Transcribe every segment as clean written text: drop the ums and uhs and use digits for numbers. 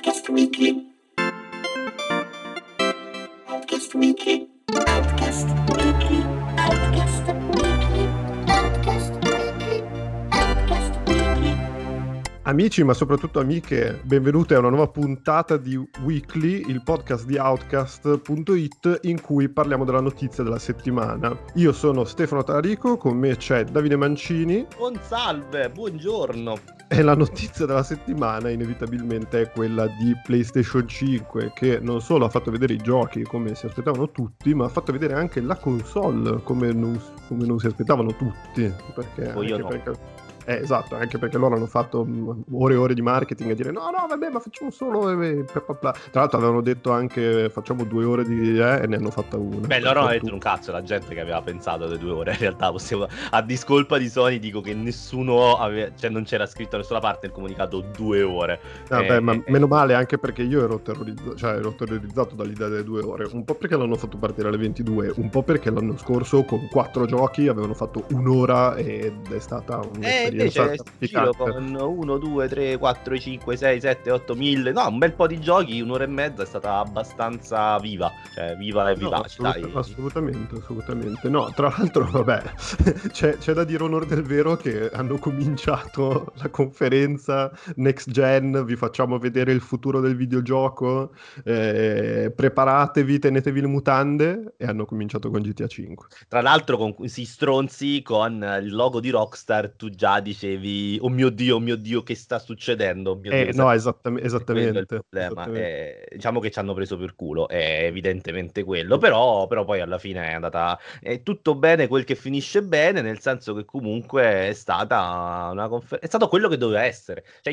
Outcast Weekly. Outcast Weekly. Outcast Weekly. Outcast Weekly. Outcast Weekly. Outcast Weekly. Amici, ma soprattutto amiche, benvenuti a una nuova puntata di Weekly, il podcast di Outcast.it in cui parliamo della notizia della settimana. Io sono Stefano Talarico, con me c'è Davide Mancini. Buon salve, buongiorno. E la notizia della settimana inevitabilmente è quella di PlayStation 5, che non solo ha fatto vedere i giochi come si aspettavano tutti, ma ha fatto vedere anche la console come non si aspettavano tutti. Esatto, anche perché loro hanno fatto ore e ore di marketing a dire no, vabbè, ma facciamo solo Tra l'altro avevano detto anche facciamo 2 ore e ne hanno fatta una. Beh, loro hanno detto un cazzo, la gente che aveva pensato alle 2 ore. In realtà a discolpa di Sony dico che nessuno non c'era scritto da nessuna parte nel comunicato 2 ore. Ma meno male, anche perché io ero terrorizzato dall'idea delle 2 ore, un po' perché l'hanno fatto partire alle 22, un po' perché l'anno scorso con 4 giochi avevano fatto un'ora ed è stata un'esperienza invece giro con 1, 2, 3, 4, 5, 6, 7, 8 1000, no, un bel po' di giochi, 1 ora e mezza è stata abbastanza viva, cioè viva e vivace, dai. Assolutamente. No, tra l'altro, vabbè, c'è da dire onore del vero che hanno cominciato la conferenza Next Gen, vi facciamo vedere il futuro del videogioco, preparatevi, tenetevi le mutande, e hanno cominciato con GTA 5. Tra l'altro con questi stronzi con il logo di Rockstar tu già dicevi oh mio dio che sta succedendo, oh mio Dio, no, esattamente il problema. Diciamo che ci hanno preso per culo, è evidentemente quello, però poi alla fine è andata tutto bene quel che finisce bene, nel senso che comunque è stata una è stato quello che doveva essere, cioè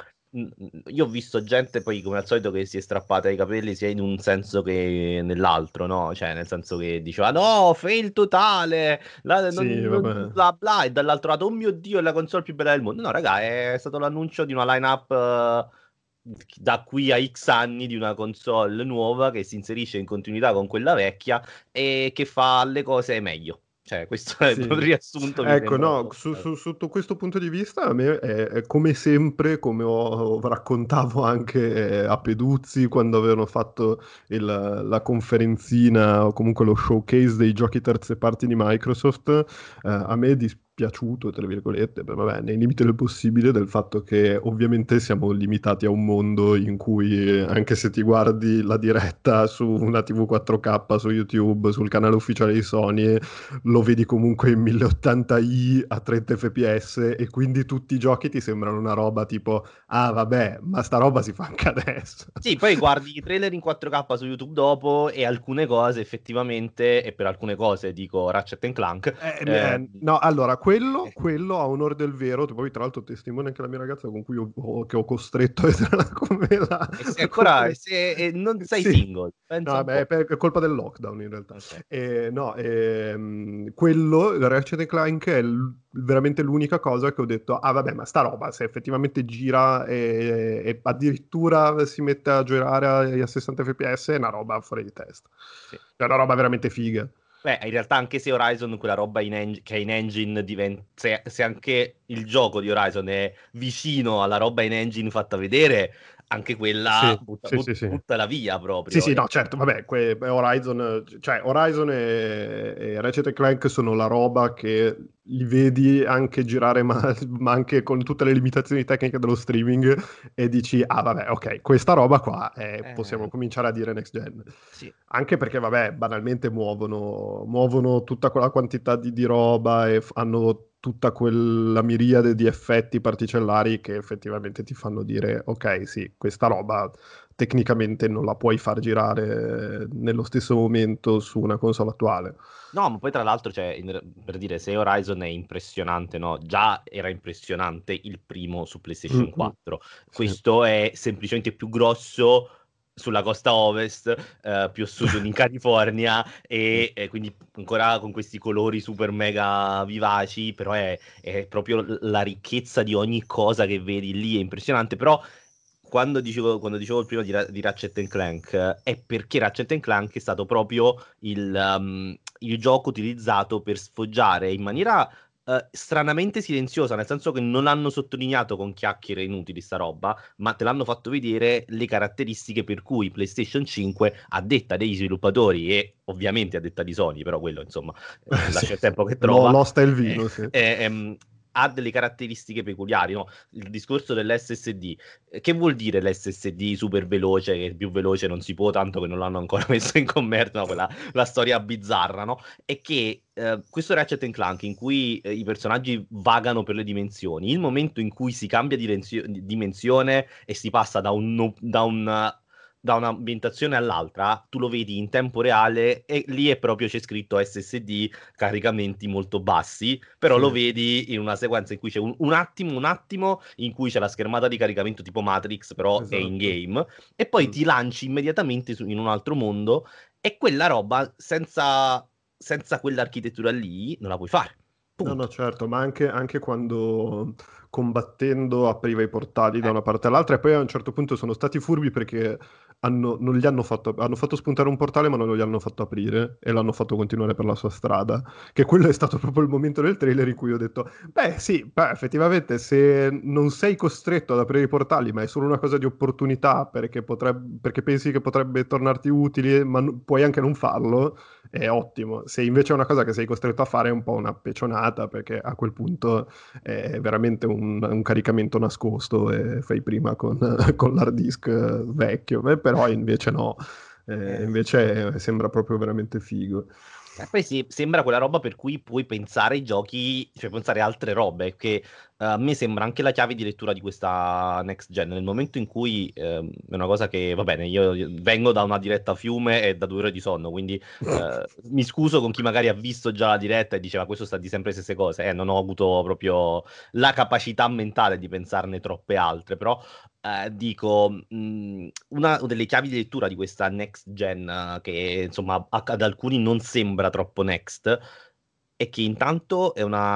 io ho visto gente poi come al solito che si è strappata i capelli sia in un senso che nell'altro, no? Cioè nel senso che diceva no, fail totale, bla bla, e dall'altro lato oh mio Dio è la console più bella del mondo. No raga, è stato l'annuncio di una line-up da qui a X anni di una console nuova che si inserisce in continuità con quella vecchia e che fa le cose meglio. Cioè, questo è il riassunto. Ecco, no, sotto questo punto di vista, a me è come sempre, come ho raccontavo anche a Peduzzi quando avevano fatto la conferenzina o comunque lo showcase dei giochi terze parti di Microsoft, a me è dispiaciuto, tra virgolette, vabbè, nei limiti del possibile, del fatto che ovviamente siamo limitati a un mondo in cui anche se ti guardi la diretta su una TV 4K su YouTube, sul canale ufficiale di Sony, lo vedi comunque in 1080i a 30 fps e quindi tutti i giochi ti sembrano una roba tipo ah vabbè, ma sta roba si fa anche adesso. Sì, poi guardi i trailer in 4K su YouTube dopo e alcune cose effettivamente, e per alcune cose dico Ratchet & Clank. No, allora, quello a onore del vero, poi tra l'altro testimonia anche la mia ragazza con cui che ho costretto a vederla come la... E se ancora non sei single. No, beh, è colpa del lockdown in realtà. Okay. Quello, il Ratchet & Clank è veramente l'unica cosa che ho detto ah vabbè, ma sta roba se effettivamente gira e addirittura si mette a girare a 60 fps è una roba fuori di testa. Sì. È una roba veramente figa. Beh, in realtà anche se Horizon, quella roba che è in engine, se anche il gioco di Horizon è vicino alla roba in engine fatta vedere, anche quella butta la via proprio. Sì, no, certo, vabbè, Horizon e Ratchet & Clank sono la roba che li vedi anche girare ma anche con tutte le limitazioni tecniche dello streaming e dici, ah vabbè, ok, questa roba qua possiamo cominciare a dire next gen. Sì. Anche perché, vabbè, banalmente muovono tutta quella quantità di roba e hanno tutta quella miriade di effetti particellari che effettivamente ti fanno dire ok, sì, questa roba tecnicamente non la puoi far girare nello stesso momento su una console attuale. No, ma poi tra l'altro, cioè, per dire, se Horizon è impressionante, no? Già era impressionante il primo su PlayStation 4. Questo è semplicemente più grosso sulla costa ovest, più a sud in California e quindi ancora con questi colori super mega vivaci, però è proprio la ricchezza di ogni cosa che vedi lì, è impressionante. Però quando dicevo il primo di Ratchet & Clank è perché Ratchet & Clank è stato proprio il gioco utilizzato per sfoggiare in maniera stranamente silenziosa, nel senso che non hanno sottolineato con chiacchiere inutili sta roba, ma te l'hanno fatto vedere le caratteristiche per cui PlayStation 5, a detta degli sviluppatori e ovviamente a detta di Sony, però quello insomma Sì. lascia il tempo che trova, L'osta e il vino, sì. ha delle caratteristiche peculiari, no? Il discorso dell'SSD, che vuol dire l'SSD super veloce, che più veloce non si può, tanto che non l'hanno ancora messo in commercio, no? La storia bizzarra, no? È che questo Ratchet Clank in cui i personaggi vagano per le dimensioni, il momento in cui si cambia dimensione e si passa da un'ambientazione all'altra, tu lo vedi in tempo reale e lì è proprio c'è scritto SSD, caricamenti molto bassi, però Sì. lo vedi in una sequenza in cui c'è un attimo in cui c'è la schermata di caricamento tipo Matrix, però è in Esatto. game, e poi ti lanci immediatamente in un altro mondo e quella roba senza quell'architettura lì non la puoi fare. No, no, Punto. certo, ma anche quando combattendo apriva i portali da una parte all'altra e poi a un certo punto sono stati furbi perché non gli hanno fatto spuntare un portale ma non gli hanno fatto aprire e l'hanno fatto continuare per la sua strada, che quello è stato proprio il momento del trailer in cui ho detto, beh sì, beh, effettivamente se non sei costretto ad aprire i portali ma è solo una cosa di opportunità perché pensi che potrebbe tornarti utile ma puoi anche non farlo, è ottimo. Se invece è una cosa che sei costretto a fare è un po' una pecionata, perché a quel punto è veramente un caricamento nascosto e fai prima con, con l'hard disk vecchio. Però invece no. Invece sembra proprio veramente figo. E poi sembra quella roba per cui puoi pensare ai giochi, cioè pensare a altre robe, che a me sembra anche la chiave di lettura di questa next gen. Nel momento in cui è una cosa che va bene, io vengo da una diretta a fiume e da 2 ore di sonno, quindi mi scuso con chi magari ha visto già la diretta e diceva questo sta di sempre le stesse cose. Non ho avuto proprio la capacità mentale di pensarne troppe altre, però dico, una delle chiavi di lettura di questa next gen, che insomma ad alcuni non sembra troppo next, è che intanto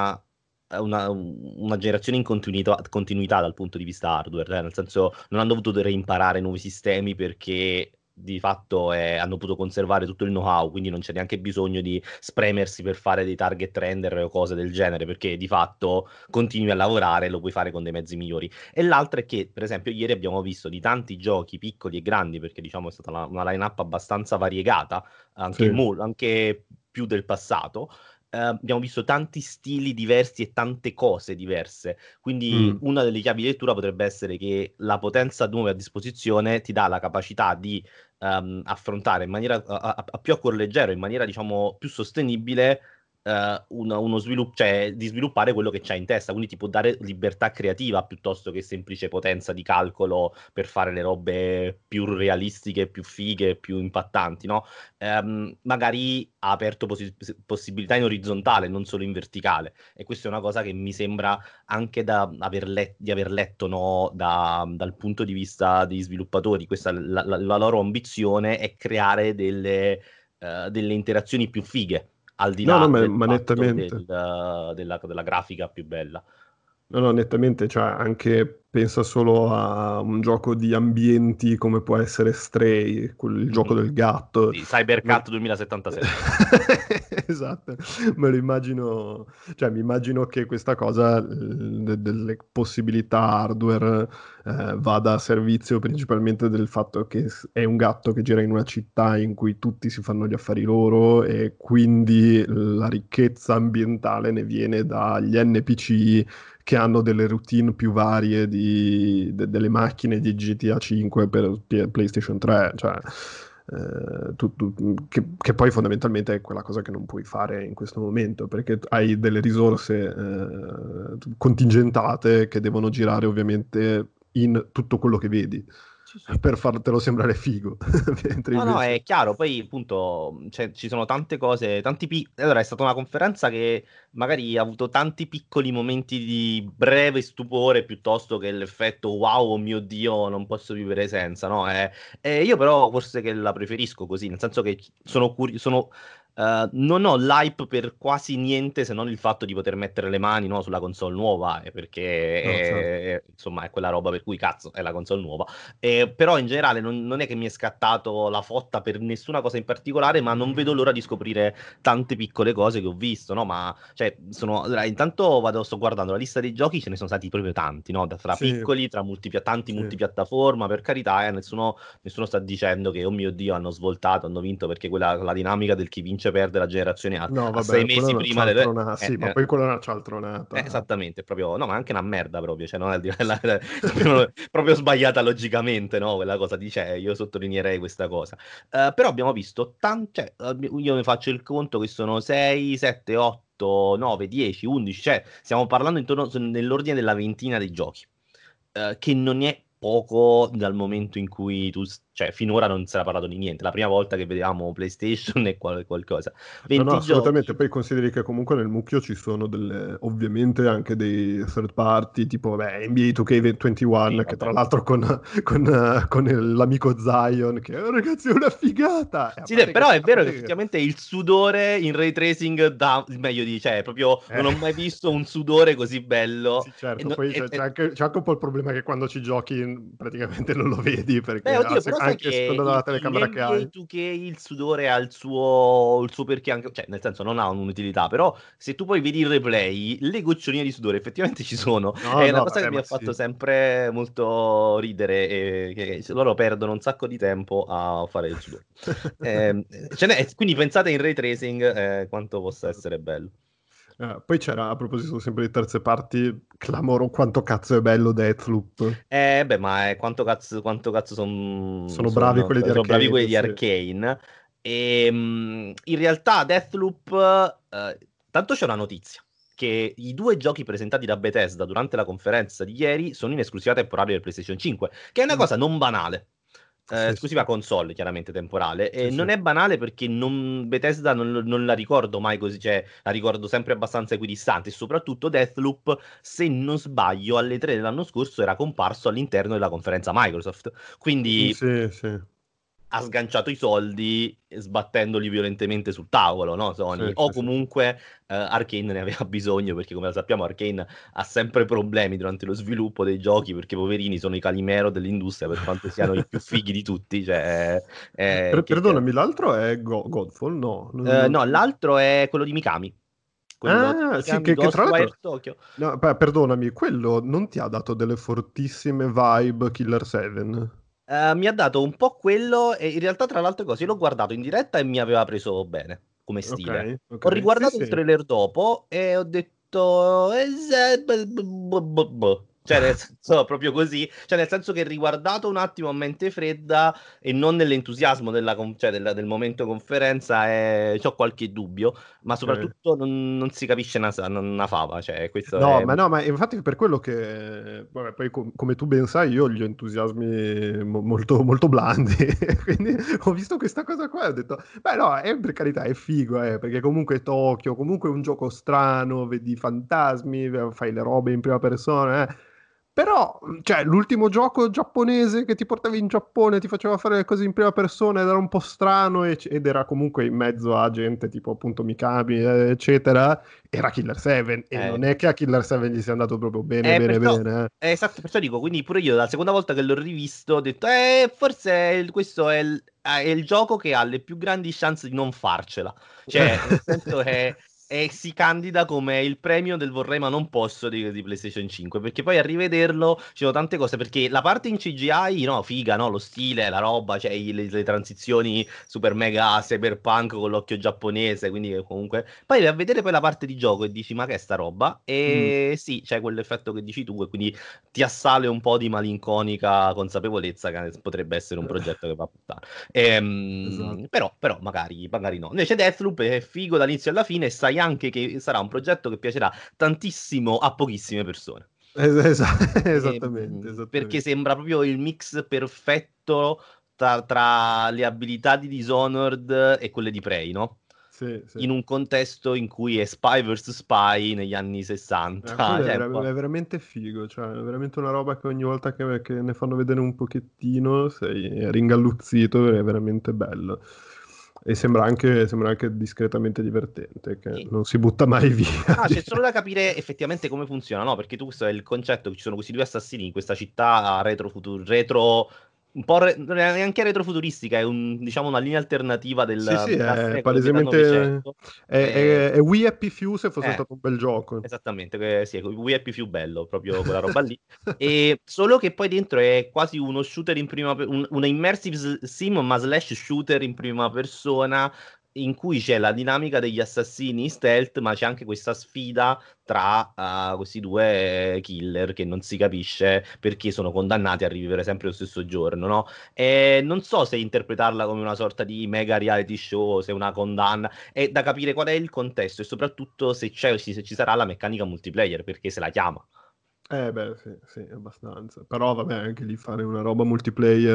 è una generazione in continuità dal punto di vista hardware, nel senso non hanno dovuto reimparare nuovi sistemi perché di fatto hanno potuto conservare tutto il know-how, quindi non c'è neanche bisogno di spremersi per fare dei target render o cose del genere, perché di fatto continui a lavorare e lo puoi fare con dei mezzi migliori. E l'altra è che, per esempio, ieri abbiamo visto di tanti giochi piccoli e grandi, perché diciamo è stata una line-up abbastanza variegata, Sì. anche più del passato. Abbiamo visto tanti stili diversi e tante cose diverse. Quindi Mm. una delle chiavi di lettura potrebbe essere che la potenza nuova a disposizione ti dà la capacità di affrontare in maniera a più a cuor leggero, in maniera diciamo più sostenibile uno sviluppo, cioè di sviluppare quello che c'hai in testa, quindi ti può dare libertà creativa piuttosto che semplice potenza di calcolo per fare le robe più realistiche, più fighe, più impattanti, no? Magari ha aperto possibilità in orizzontale, non solo in verticale, e questa è una cosa che mi sembra anche di aver letto, no, dal punto di vista degli sviluppatori. Questa la loro ambizione è creare delle interazioni più fighe al di No, no, là del ma fatto nettamente. della grafica più bella. No, no, nettamente, cioè anche pensa solo a un gioco di ambienti come può essere Stray, il gioco Mhm. del gatto. Sì, Me- CyberCat 2077. Esatto, me lo immagino, cioè mi immagino che questa cosa delle possibilità hardware vada a servizio principalmente del fatto che è un gatto che gira in una città in cui tutti si fanno gli affari loro e quindi la ricchezza ambientale ne viene dagli NPC che hanno delle routine più varie delle macchine di GTA 5 per PlayStation 3, cioè, che poi fondamentalmente è quella cosa che non puoi fare in questo momento, perché hai delle risorse contingentate che devono girare ovviamente in tutto quello che vedi, Sì, sì. per fartelo sembrare figo, mentre No, no, invece... è chiaro, poi appunto ci sono tante cose, allora è stata una conferenza che magari ha avuto tanti piccoli momenti di breve stupore piuttosto che l'effetto wow, oh mio Dio, non posso vivere senza, no? Io però forse che la preferisco così, nel senso che sono Non ho l'hype per quasi niente se non il fatto di poter mettere le mani, no, sulla console nuova, perché No, certo. insomma è quella roba per cui cazzo è la console nuova. Però in generale non è che mi è scattato la fotta per nessuna cosa in particolare, ma non vedo l'ora di scoprire tante piccole cose che ho visto, no? Ma cioè, allora, intanto sto guardando la lista dei giochi, ce ne sono stati proprio tanti, no? Tra Sì, piccoli, tra tanti sì. multipiattaforma, per carità, nessuno sta dicendo che, oh mio Dio, hanno svoltato, hanno vinto, perché quella la dinamica del chi vince perde la generazione No, a 6 mesi quello è una prima delle... cialtronata. Sì, ma poi quella è una cialtronata. Esattamente, proprio, no, ma anche una merda proprio, cioè, no? Proprio sbagliata logicamente, no? Quella cosa dice, io sottolineerei questa cosa. Però abbiamo visto, cioè, io mi faccio il conto che sono 6, 7, 8, 9, 10, 11, cioè, stiamo parlando intorno nell'ordine della ventina dei giochi, che non è poco dal momento in cui cioè, finora non si era parlato di niente, la prima volta che vedevamo PlayStation e qualcosa. No, no, 20 assolutamente. giochi. Poi consideri che comunque nel mucchio ci sono ovviamente anche dei third party, tipo NBA 2K21, Sì, che tra vabbè. l'altro con l'amico Zion, che ragazzi è una figata. E a Sì, parte però che, è vero che effettivamente il sudore in ray tracing dà meglio di, cioè, proprio eh, non ho mai visto un sudore così bello. sì, certo, poi c'è anche un po' il problema che quando ci giochi praticamente non lo vedi, Beh, perché oddio, però sai anche a che seconda della in telecamera che NBA hai. 2K il sudore ha il suo perché anche, cioè, nel senso non ha un'utilità, però se tu poi vedi il replay, le goccioline di sudore effettivamente ci sono. No, È una no, cosa che vabbè, mi ma ha fatto sì. sempre molto ridere, che loro perdono un sacco di tempo a fare il sudore. Quindi pensate in ray tracing quanto possa essere bello. Poi c'era, a proposito sempre di terze parti, clamoro quanto cazzo è bello Deathloop. Beh, ma quanto cazzo Sono bravi quelli di sono bravi quelli Arcane, di sì. Arcane. In realtà Deathloop, tanto c'è una notizia, che i due giochi presentati da Bethesda durante la conferenza di ieri sono in esclusiva temporale del PlayStation 5, che è una Mm. cosa non banale. Sì, sì, Esclusiva console, chiaramente temporale, e sì, sì. non è banale perché Bethesda non la ricordo mai così, cioè la ricordo sempre abbastanza equidistante, e soprattutto Deathloop, se non sbaglio, alle 3 dell'anno scorso era comparso all'interno della conferenza Microsoft. Quindi Sì, sì, ha sganciato i soldi sbattendoli violentemente sul tavolo, no, sì, Sony? O sì, sì. comunque Arcane ne aveva bisogno, perché come lo sappiamo Arcane ha sempre problemi durante lo sviluppo dei giochi, perché poverini sono i Calimero dell'industria, per quanto siano i più fighi di tutti, cioè, Perdonami, l'altro è Godfall? No, no, l'altro è quello di Mikami, quello di Ah, sì, Mikami che tra l'altro. Ghostwire Tokyo. No, beh, perdonami, quello non ti ha dato delle fortissime vibe Killer 7? Mi ha dato un po' quello, e in realtà tra l'altro cose, io l'ho guardato in diretta e mi aveva preso bene come Ok, stile. Ho ok. Sì, riguardato il sì. trailer dopo e ho detto... Cioè, nel senso, proprio così. Cioè, nel senso che riguardato un attimo a mente fredda e non nell'entusiasmo cioè, del momento conferenza, c'ho qualche dubbio, ma Ok. soprattutto non si capisce una fava. Cioè, questo No, è... ma infatti per quello che, vabbè, poi come tu ben sai, io ho gli entusiasmi molto, molto blandi, quindi ho visto questa cosa qua e ho detto, beh no, per carità è figo, perché comunque è Tokyo, comunque è un gioco strano, vedi i fantasmi, fai le robe in prima persona, Però, cioè, l'ultimo gioco giapponese che ti portavi in Giappone, ti faceva fare le cose in prima persona ed era un po' strano ed era comunque in mezzo a gente tipo appunto Mikami, eccetera, era Killer 7 e eh, non è che a Killer 7 gli sia andato proprio bene, bene, Perciò, bene. esatto, perciò dico, quindi pure io la seconda volta che l'ho rivisto ho detto, forse questo è il gioco che ha le più grandi chance di non farcela. Cioè, nel senso che si candida come il premio del vorrei ma non posso di PlayStation 5, perché poi a rivederlo ci sono tante cose, perché la parte in CGI, no, figa, no, lo stile, la roba, cioè le transizioni super mega cyberpunk con l'occhio giapponese, quindi comunque... Poi vai a vedere poi la parte di gioco e dici, ma che è sta roba? Mm, E sì, c'è quell'effetto che dici tu, e quindi ti assale un po' di malinconica consapevolezza che potrebbe essere un progetto che va a puttane. esatto. Però magari no. Invece Deathloop è figo dall'inizio alla fine, e sai anche che sarà un progetto che piacerà tantissimo a pochissime persone. Esattamente, Perché esattamente. sembra proprio il mix perfetto tra le abilità di Dishonored e quelle di Prey, no? Sì, sì. In un contesto in cui è Spy vs Spy negli anni 60, Quello è, cioè un po'... è veramente figo, cioè è veramente una roba che ogni volta che ne fanno vedere un pochettino sei ringalluzzito, è veramente bello. E sembra anche discretamente divertente, che Sì. non si butta mai via. Ah, c'è solo da capire effettivamente come funziona, no? Perché tu questo è il concetto che ci sono questi due assassini in questa città retro, un po' non è neanche retrofuturistica, è diciamo una linea alternativa Sì, sì, della è secolo, metà palesemente... Novecento. È We Happy Few se fosse Eh, stato un bel gioco. Esattamente, sì, We Happy più bello, proprio quella roba lì. E solo che poi dentro è quasi uno shooter in prima una immersive sim, ma slash shooter in prima persona, in cui c'è la dinamica degli assassini stealth, ma c'è anche questa sfida tra questi due killer che non si capisce perché sono condannati a rivivere sempre lo stesso giorno, no? E non so se interpretarla come una sorta di mega reality show, se è una condanna. È da capire qual è il contesto e soprattutto se ci sarà la meccanica multiplayer, perché se la chiama. Beh, sì, sì, abbastanza. Però vabbè, anche lì fare una roba multiplayer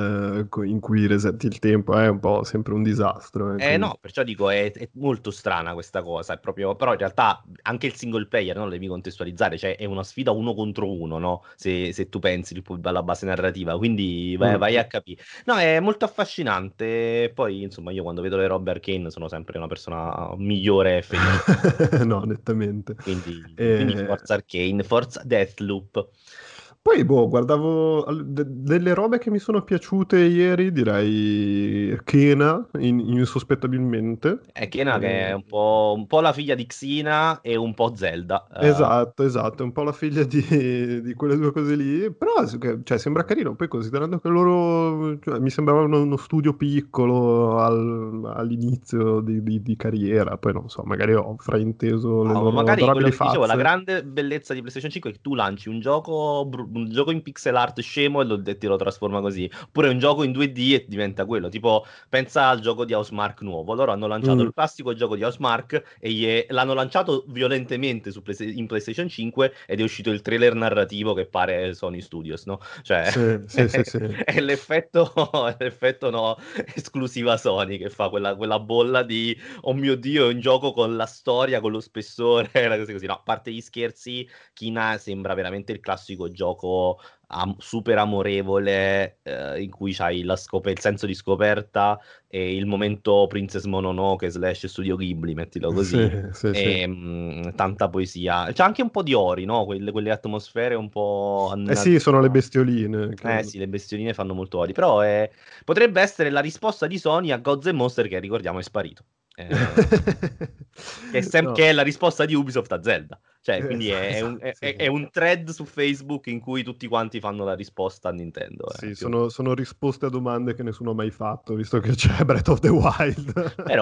in cui resetti il tempo è un po' sempre un disastro. Quindi... No, perciò dico, è molto strana questa cosa, è proprio, però in realtà anche il single player, no, lo devi contestualizzare, cioè è una sfida uno contro uno, no? Se tu pensi alla base narrativa, quindi vai Mm. a capire. No, è molto affascinante, poi insomma io quando vedo le robe Arcane sono sempre una persona migliore e felice, No, nettamente. quindi Forza Arcane, Forza Deathloop. Poi, boh, guardavo delle robe che mi sono piaciute ieri, direi Kena, insospettabilmente. È Kena che è Eh, un po' la figlia di Xina e un po' Zelda. Esatto, esatto, è un po' la figlia di quelle due cose lì, però cioè, sembra carino, poi considerando che loro, cioè, mi sembrava uno studio piccolo all'inizio di carriera, poi non so, magari ho frainteso le Ma loro magari quello adorabili che ti dicevo, la facce. grande bellezza di PlayStation 5 è che tu lanci un gioco in pixel art scemo e te lo trasforma così. Oppure un gioco in 2D e diventa quello. Tipo, pensa al gioco di Housemarque nuovo. Loro hanno lanciato Mm, il classico gioco di Housemarque e l'hanno lanciato violentemente in PlayStation 5 ed è uscito il trailer narrativo che pare Sony Studios, no? Cioè, sì, sì, sì, sì. è l'effetto no, esclusiva Sony che fa quella bolla di oh mio Dio, è un gioco con la storia, con lo spessore, le cose così. No, a parte gli scherzi, Kina sembra veramente il classico gioco super amorevole, in cui c'hai il senso di scoperta e il momento Princess Mononoke slash Studio Ghibli, mettilo Sì, così. sì, sì. E tanta poesia. C'è anche un po' di ori, no? Quelle atmosfere un po' Eh sì, sono le natura. bestioline, credo. Sì, le bestioline fanno molto ori, però potrebbe essere la risposta di Sony a Gods and Monster che ricordiamo è sparito. Eh, No, che è la risposta di Ubisoft a Zelda. Cioè, quindi esatto, sì, è un thread su Facebook in cui tutti quanti fanno la risposta a Nintendo. sì, Più o meno. sono risposte a domande che nessuno ha mai fatto, visto che c'è Breath of the Wild.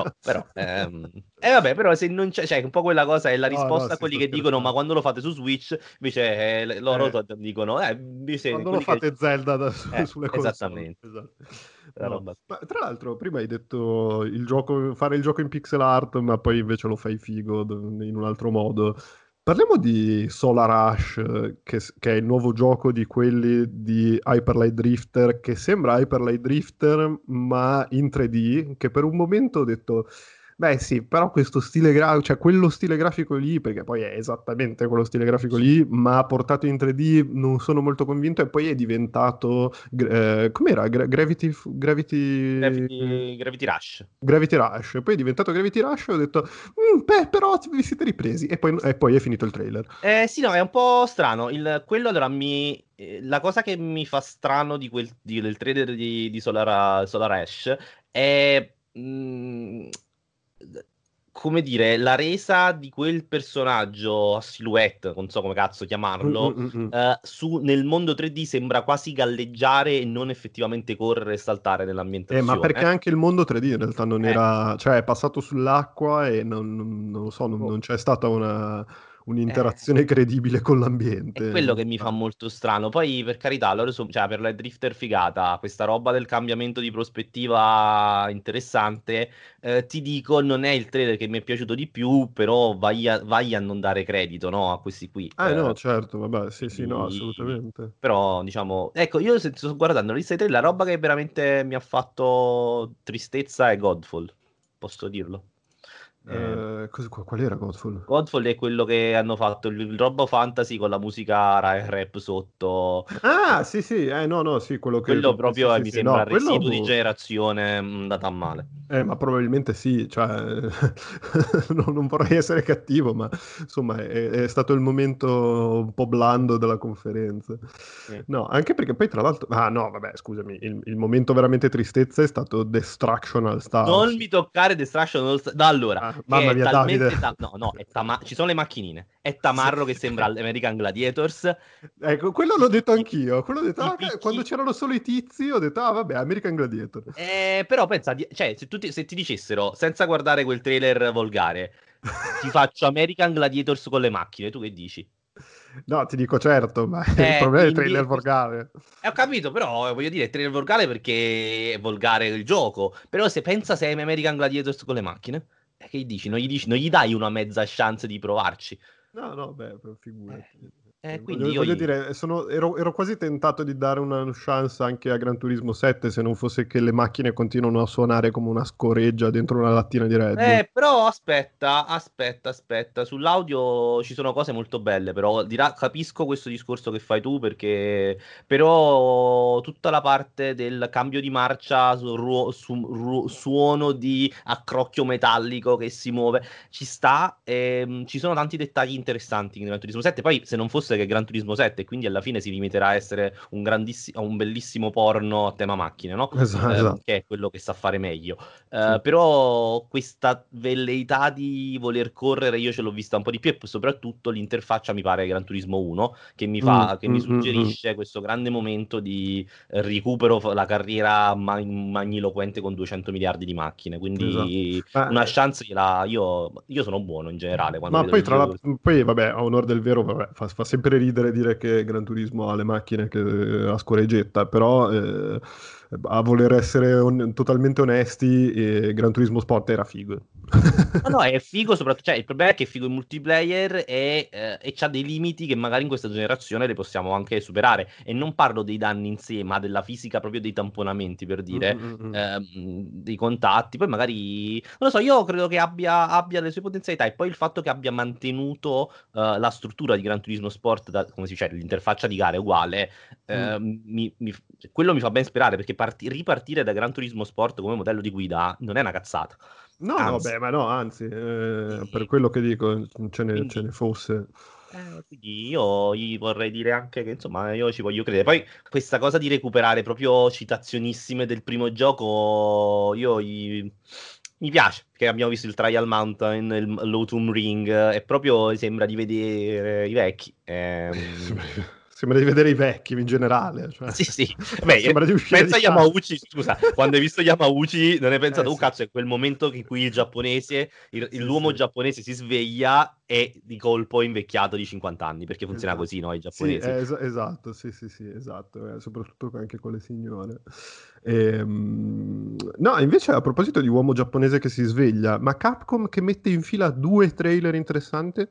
Vabbè, però se non c'è, cioè, un po' quella cosa è la No, no, risposta a si quelli sta che dicono, ma scherzando. quando lo fate su Switch, invece loro Eh, dicono, invece quando lo quelli che... fate Zelda sulle console. Esattamente. Esatto. La No. roba. Ma, tra l'altro, prima hai detto fare il gioco in pixel art, ma poi invece lo fai figo in un altro modo. Parliamo di Solar Rush, che è il nuovo gioco di quelli di Hyper Light Drifter, che sembra Hyper Light Drifter, ma in 3D, che per un momento ho detto, beh sì, però questo stile grafico, cioè quello stile grafico lì, perché poi è esattamente quello stile grafico lì, ma portato in 3D non sono molto convinto, e poi è diventato, com'era? Gravity Rush. Gravity Rush, poi è diventato Gravity Rush e ho detto, beh, però vi siete ripresi, e poi è finito il trailer. Sì, no, è un po' strano. Quello allora la cosa che mi fa strano del trailer di Solar Ash è, come dire, la resa di quel personaggio a silhouette, non so come cazzo Mm, mm, chiamarlo, mm, mm. nel mondo 3D sembra quasi galleggiare e non effettivamente correre e saltare Ma perché nell'ambientazione. anche il mondo 3D in realtà non Eh, era, cioè è passato sull'acqua e non lo so, oh, non c'è stata eh. un'interazione credibile con È l'ambiente. quello che mi fa molto strano. Poi, per carità, cioè, per la drifter figata, questa roba del cambiamento di prospettiva interessante, ti dico, non è il trailer che mi è piaciuto di più, però vai a non dare credito, no, a questi qui. No, certo, vabbè, sì, sì, no, Quindi, assolutamente. però, diciamo, ecco, io se sto guardando la lista dei trailer, la roba che veramente mi ha fatto tristezza è Godfall, posso dirlo. Eh, Qual era Godfall? Godfall è quello che hanno fatto il Robo Fantasy con la musica rap sotto. Ah, sì, sì, no, no, sì, quello che Quello sì, proprio sì, mi sì, sembra no, quello, residuo di boh. generazione andata a male. Ma probabilmente sì, cioè, non vorrei essere cattivo, ma insomma è stato il momento un po' blando della conferenza. Mm. No, anche perché poi tra l'altro... Ah no, vabbè, scusami, il momento veramente tristezza è stato Destruction All Non Stars. mi toccare Destruction All Stars. No, allora, Ah, che mamma è mia, Davide. talmente no, no, ci sono le macchinine. È Sì. tamarro che sembra l'American Gladiators. Ecco, quello I l'ho detto picchi, anch'io. Quello ho detto, i quando picchi. c'erano solo i tizi, ho detto, ah vabbè, American Gladiator. Però pensa, cioè, se ti dicessero, senza guardare quel trailer volgare, ti faccio American Gladiators con le macchine, tu che dici? No, ti dico certo, ma il problema è il trailer Quindi, volgare. ho capito, però voglio dire, trailer volgare perché è volgare il gioco. Però se pensa se è American Gladiators con le macchine, che dici? Non gli dai una mezza chance di provarci. No, no, beh, figurati. Quindi io Voglio dire, ero quasi tentato di dare una chance anche a Gran Turismo 7 se non fosse che le macchine continuano a suonare come una scoreggia dentro una lattina di Red Bull. Però aspetta. Sull'audio ci sono cose molto belle, però capisco questo discorso che fai tu perché però tutta la parte del cambio di marcia suono di accrocchio metallico che si muove ci sta, ci sono tanti dettagli interessanti in Gran Turismo 7. Poi se non fosse che Gran Turismo 7, quindi alla fine si limiterà a essere un bellissimo porno a tema macchine, no? Esatto, Che è quello che sa fare meglio. sì. Però questa velleità di voler correre io ce l'ho vista un po' di più e soprattutto l'interfaccia mi pare Gran Turismo 1 che mi Mm. suggerisce questo grande momento di recupero la carriera magniloquente con 200 miliardi di macchine, Esatto. quindi Ma, una chance io sono buono in generale quando ma vedo poi, dei tra giochi. l'altro, poi, vabbè, a onor del vero, vabbè, fa sempre ridere dire che Gran Turismo ha le macchine che a scorreggetta, però a voler essere totalmente onesti, Gran Turismo Sport era figo. No, no, è figo soprattutto, cioè il problema è che è figo in multiplayer e c'ha dei limiti che magari in questa generazione le possiamo anche superare. E non parlo dei danni in sé, ma della fisica proprio dei tamponamenti, per dire, Mm. dei contatti. Poi magari, non lo so, io credo che abbia le sue potenzialità e poi il fatto che abbia mantenuto la struttura di Gran Turismo Sport, come si dice, l'interfaccia di gara è uguale, Mm. quello mi fa ben sperare perché ripartire da Gran Turismo Sport come modello di guida non è una cazzata. No, no, Anzi. beh, ma no, anzi, per E quello che dico, ce quindi, ne fosse. quindi io gli vorrei dire anche che insomma io ci voglio credere. Poi questa cosa di recuperare proprio citazionissime del primo gioco, mi piace, perché abbiamo visto il Trial Mountain, l'Autumn Ring, e proprio sembra di vedere i vecchi. Sembra di vedere i vecchi in generale, cioè, Sì, sì. Beh, sembra di uscire di pensa a casa. Yamauchi, scusa, quando hai visto Yamauchi non hai pensato, oh Sì. cazzo, è quel momento in cui il giapponese, Sì, l'uomo sì, giapponese si sveglia e di colpo è invecchiato di 50 anni, perché funziona esatto. così, no, i Sì, giapponesi. esatto, sì, esatto, soprattutto anche con le signore. No, invece a proposito di uomo giapponese che si sveglia, ma Capcom che mette in fila due trailer interessanti?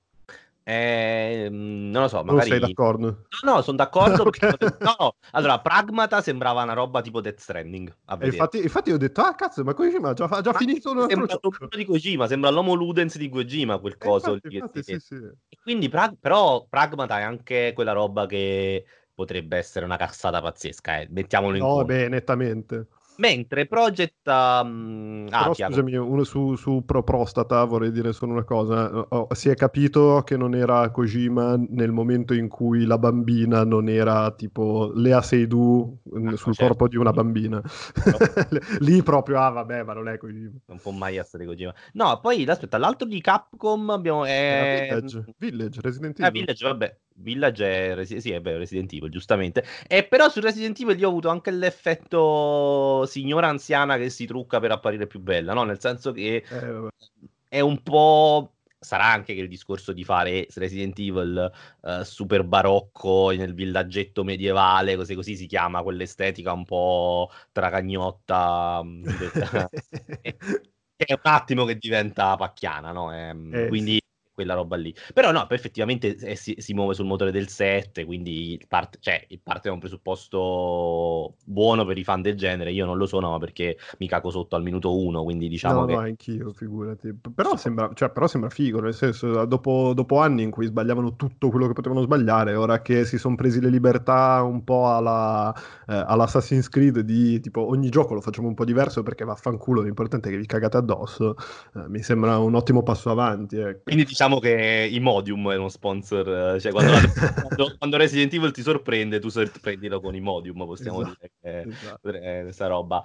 Non lo so, Non sei magari... d'accordo? No, sono d'accordo perché... Ok. No, allora, Pragmata sembrava una roba tipo Death Stranding, a E vedere. infatti ho detto, ah cazzo, ma Kojima ha già Ma finito un altro sembra gioco. l'omino di Kojima, sembra l'homo ludens di Kojima, quel E coso infatti, lì che infatti, si sì, vede. sì. E quindi, però, Pragmata è anche quella roba che potrebbe essere una cazzata pazzesca, mettiamolo in No, conto. beh, nettamente. Mentre Project Però Atia, scusami, uno su Pro Prostata vorrei dire solo una cosa. Si è capito che non era Kojima nel momento in cui la bambina non era tipo Lea Seydoux no, sul certo, corpo di una bambina. Lì proprio, ah vabbè, ma non è Kojima. non può mai essere Kojima. No, poi, aspetta, l'altro di Capcom abbiamo... Era Village, Resident Evil. Village, vabbè, Village è, sì, è vero, Resident Evil, giustamente. E però su Resident Evil io ho avuto anche l'effetto signora anziana che si trucca per apparire più bella, no? Nel senso che Vabbè. è un po'... Sarà anche che il discorso di fare Resident Evil super barocco nel villaggetto medievale, così così si chiama, quell'estetica un po' tracagnotta, è un attimo che diventa pacchiana, no? Sì. Quindi quella roba lì. Però no, poi effettivamente si muove sul motore del 7, quindi parte da un presupposto buono per i fan del genere. Io non lo sono, ma perché mi cago sotto al minuto 1, quindi diciamo No, che... anch'io, figurati. Però sembra figo, nel senso, dopo anni in cui sbagliavano tutto quello che potevano sbagliare, ora che si sono presi le libertà un po' all'Assassin's Creed di tipo ogni gioco lo facciamo un po' diverso perché vaffanculo, l'importante è che vi cagate addosso, mi sembra un ottimo passo avanti, ecco. Quindi diciamo che Imodium è uno sponsor, cioè quando Resident Evil ti sorprende, tu sorprendilo con Imodium, possiamo dire che Esatto. è questa roba.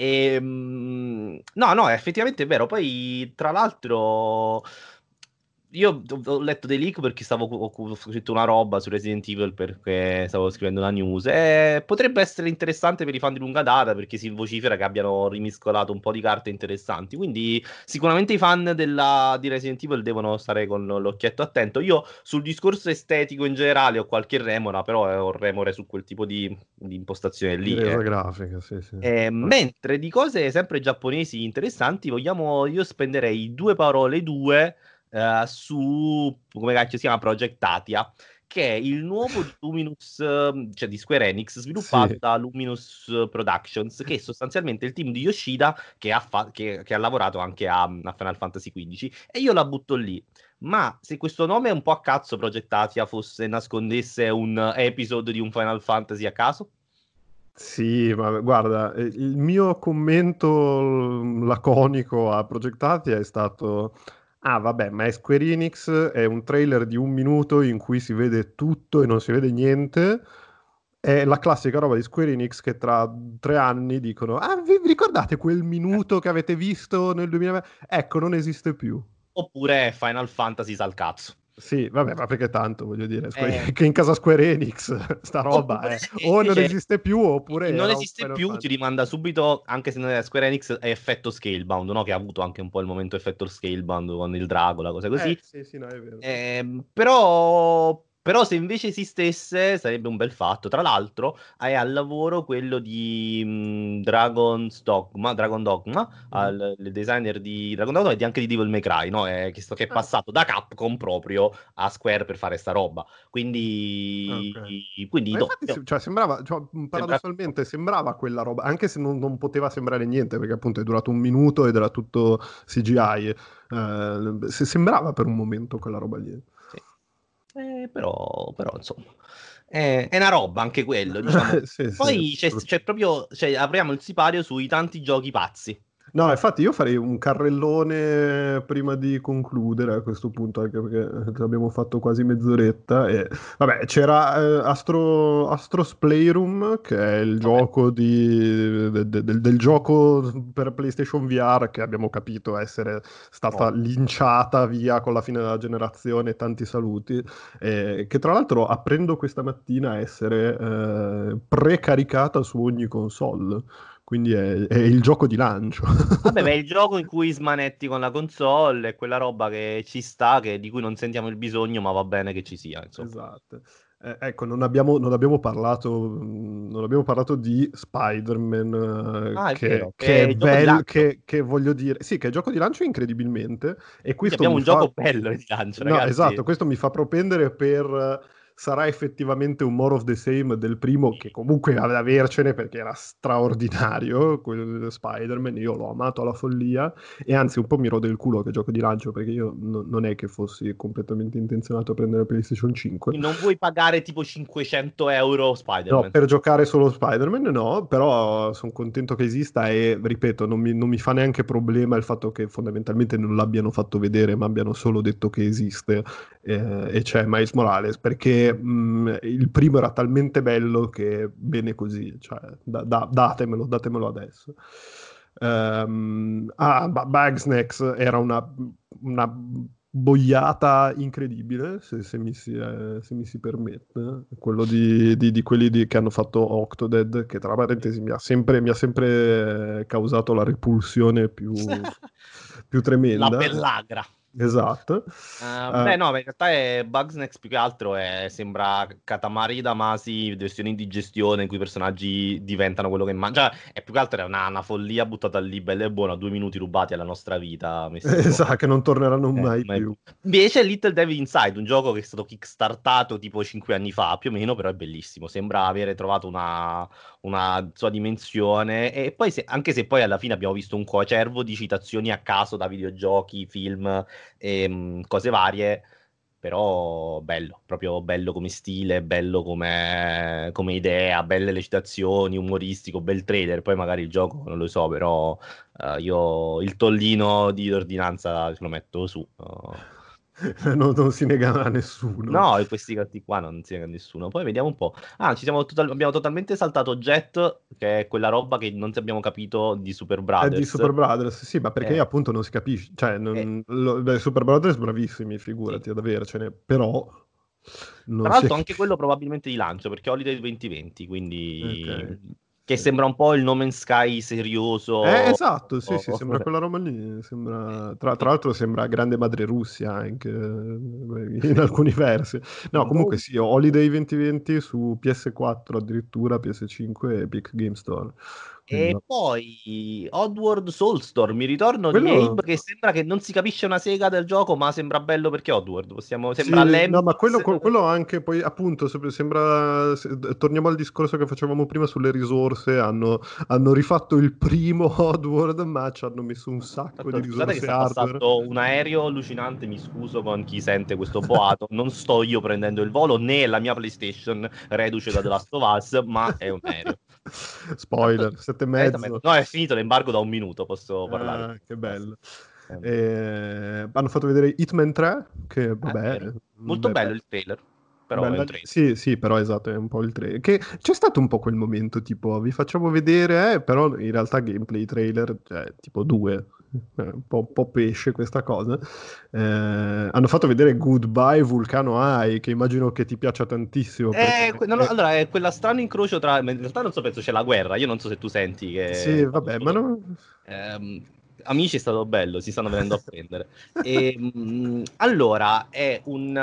No, effettivamente è vero. Poi, tra l'altro, io ho letto dei leak perché ho scritto una roba su Resident Evil perché stavo scrivendo una news e potrebbe essere interessante per i fan di lunga data perché si vocifera che abbiano rimiscolato un po' di carte interessanti. Quindi sicuramente i fan di Resident Evil devono stare con l'occhietto attento. Io sul discorso estetico in generale ho qualche remora, però ho remore su quel tipo di impostazione Di lì. resa grafica, sì. Mentre di cose sempre giapponesi interessanti, io spenderei due parole, su, come cacchio si chiama, Project Atia, che è il nuovo di Luminous, cioè di Square Enix, sviluppato Sì. da Luminous Productions, che è sostanzialmente il team di Yoshida che ha lavorato anche a Final Fantasy XV. E io la butto lì. Ma se questo nome è un po' a cazzo, Project Atia, nascondesse un episode di un Final Fantasy a caso? Sì, ma guarda, il mio commento laconico a Progettati è stato: ah, vabbè, ma è Square Enix, è un trailer di 1 minuto in cui si vede tutto e non si vede niente. È la classica roba di Square Enix che tra 3 anni dicono: ah, vi ricordate quel minuto che avete visto nel 2020? Ecco, non esiste più. Oppure Final Fantasy sal cazzo. Sì, vabbè, ma perché tanto, voglio dire, Eh, che in casa Square Enix sta roba Oppure o non invece esiste più oppure non era un esiste Final più, ti Fantasy. rimanda subito, anche se non è Square Enix, è effetto Scalebound, no? Che ha avuto anche un po' il momento effetto Scalebound con il drago, la cosa così. Sì, no, è vero. Però se invece esistesse sarebbe un bel fatto. Tra l'altro è al lavoro quello di Dragon Dogma, il designer di Dragon Dogma e anche di Devil May Cry, no? Che è Ah, passato da Capcom proprio a Square per fare sta roba. ok. Quindi Ma no, infatti, cioè, sembrava, cioè, sembra... paradossalmente, sembrava quella roba, anche se non poteva sembrare niente, perché appunto è durato 1 minuto ed era tutto CGI. Sembrava per un momento quella roba lì. Sì. Però, insomma, è una roba anche quello, diciamo. Sì. Poi c'è proprio, cioè, apriamo il sipario sui tanti giochi pazzi. No, infatti io farei un carrellone prima di concludere a questo punto, anche perché abbiamo fatto quasi mezz'oretta. E vabbè, c'era Astro's Playroom, che è il Vabbè, gioco del gioco per PlayStation VR, che abbiamo capito essere stata no. linciata via con la fine della generazione, tanti saluti, che tra l'altro apprendo questa mattina a essere precaricata su ogni console. Quindi è il gioco di lancio. Vabbè, ma è il gioco in cui smanetti con la console, è quella roba che ci sta, di cui non sentiamo il bisogno, ma va bene che ci sia, insomma. Esatto. Ecco, non abbiamo parlato di Spider-Man, Ah, è che, vero, che che è è il gioco di bello, lancio. che voglio dire, sì, che è gioco di lancio incredibilmente, e Quindi questo abbiamo mi un fa, gioco bello di lancio, no, ragazzi. esatto, questo mi fa propendere sarà effettivamente un more of the same del primo, che comunque aveva avercene perché era straordinario, quel Spider-Man, io l'ho amato alla follia, e anzi un po' mi rode il culo che gioco di lancio, perché io non è che fossi completamente intenzionato a prendere la PlayStation 5. Quindi non vuoi pagare tipo 500 euro No, Spider-Man. per giocare solo Spider-Man no, però sono contento che esista e, ripeto, non mi fa neanche problema il fatto che fondamentalmente non l'abbiano fatto vedere, ma abbiano solo detto che esiste, e c'è Miles Morales, perché il primo era talmente bello che bene così, cioè datemelo adesso. Bugsnax era una boiata incredibile, se mi si permette, quello di quelli che hanno fatto Octodad, che tra parentesi mi ha sempre causato la repulsione più La tremenda. pellagra. Esatto. Beh, no, ma in realtà è Bugsnax più che altro sembra Katamari Damacy, versioni di gestione in cui i personaggi diventano quello che mangia. È più che altro è una follia buttata lì, bella e buona, 2 minuti rubati alla nostra vita, messi un po'. Esatto, che non torneranno mai Mai più. più. Invece Little Devil Inside, un gioco che è stato kickstartato tipo 5 anni fa, più o meno, però è bellissimo. Sembra avere trovato una sua dimensione. E poi, anche se poi alla fine abbiamo visto un coacervo di citazioni a caso da videogiochi, film e cose varie, però bello, proprio bello come stile, bello come idea, belle le citazioni, umoristico, bel trailer. Poi magari il gioco non lo so, però io il tollino di ordinanza ce lo metto su. Non si nega a nessuno. No, e questi catti qua non si nega a nessuno. Poi vediamo un po'. Ah, abbiamo totalmente saltato Jet, che è quella roba che non ti abbiamo capito di Super È di Brothers. Super Brothers, sì, ma perché Eh, appunto non si capisce. Cioè, eh, beh, Super Brothers bravissimi, sì. figurati, ad avercene, però Tra non si è l'altro anche capito. quello probabilmente di lancio, perché Holiday 2020, Ok, quindi che sì. sembra un po' il No Man's Sky serioso. Esatto, sì, sì, sembra quella roba lì. Sembra... Tra l'altro sembra grande madre Russia anche in alcuni versi. No, comunque Non sì, Holiday 2020 su PS4 addirittura, PS5 e Epic Game Store. Quindi, E no. poi Oddworld Soulstorm, mi ritorno di Quello... Abe che sembra che non si capisce una sega del gioco, ma sembra bello perché Oddworld. Sembra Sì, no, ma l'Embix. quello anche poi appunto sembra, torniamo al discorso che facevamo prima sulle risorse, hanno rifatto il primo Oddworld, ma ci hanno messo un sacco di Scusate che risorse sta hardware. passando un aereo allucinante, mi scuso con chi sente questo boato. Non sto io prendendo il volo né la mia PlayStation reduce da The Last of Us, ma è un aereo. Tanto, Spoiler, 7 e mezzo. no, è finito l'embargo da un minuto, posso parlare. Ah, che Basta. bello. Ehm, Hanno fatto vedere Hitman 3, che vabbè, vero. Molto beh, bello il trailer, però è un bella... trailer. Sì, sì, però esatto, è un po' il trailer. Che c'è stato un po' quel momento, tipo, vi facciamo vedere, però in realtà gameplay trailer, cioè, tipo due. Un po' pesce questa cosa. Hanno fatto vedere Goodbye Vulcano High, che immagino che ti piaccia tantissimo, perché Allora, è quella strano incrocio tra. In realtà non so, penso c'è la guerra. Io non so se tu senti sì, che quando vabbè, ma non... Ehm, Amici è stato bello, si stanno venendo a prendere. Allora, è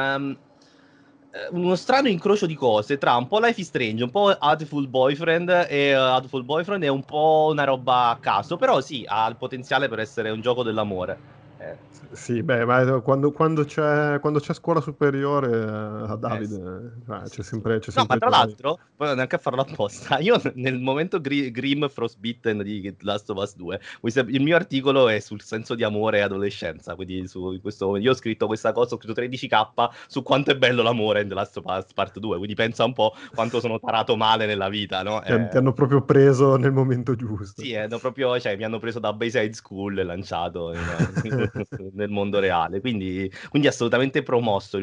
uno strano incrocio di cose tra un po' Life is Strange, un po' Hateful Boyfriend e Hateful Boyfriend è un po' una roba a caso, però sì, ha il potenziale per essere un gioco dell'amore. Sì, beh, ma quando c'è scuola superiore a Sì. Davide, c'è Sì, sì. sempre, c'è No, ma sempre tra gioia. l'altro, poi neanche a farlo apposta, io nel momento Grim Frostbitten di The Last of Us 2, il mio articolo è sul senso di amore e adolescenza, quindi su questo, io ho scritto questa cosa, ho scritto 13k su quanto è bello l'amore in The Last of Us Part 2, quindi pensa un po' quanto sono tarato male nella vita, no? Ti hanno proprio preso nel momento giusto. Sì, hanno proprio, cioè, mi hanno preso da Bayside School e lanciato nel mondo reale, quindi assolutamente promosso